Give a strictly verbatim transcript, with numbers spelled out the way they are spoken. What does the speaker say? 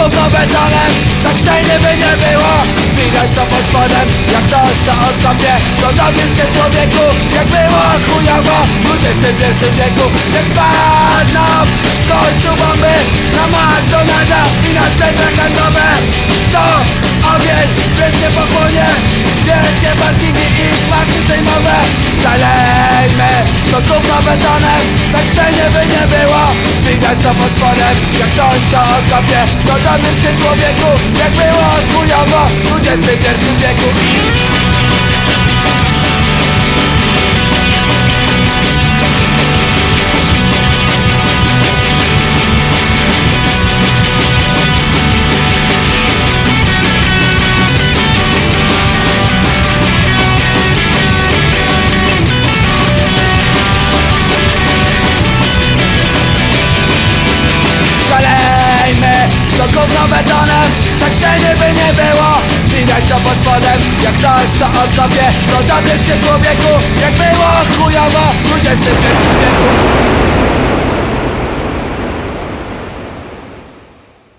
gówno betonem, tak szczelnie by nie było. Widać co pod spodem, jak ktoś to odkopie, to dowiesz się człowieku, jak było chujowo w dwudziestym pierwszym wieku. Jak spadną w końcu bomby na McDonalda i na centra handlowe, to ogień wreszcie pochłonie wielkie parkingi i parki sejmowe. Zalejmy to gówno betonem, tak szczelnie by nie było. Widać co pod spodem, jak ktoś to odkopie, to dowiesz się człowieku, jak było chujowo w dwudziestym pierwszym wieku. To gówno betonem, tak szczelnie by nie było. Widać co pod spodem, jak ktoś to odkopie, to dowiesz się człowieku, jak było chujowo w dwudziestym pierwszym wieku.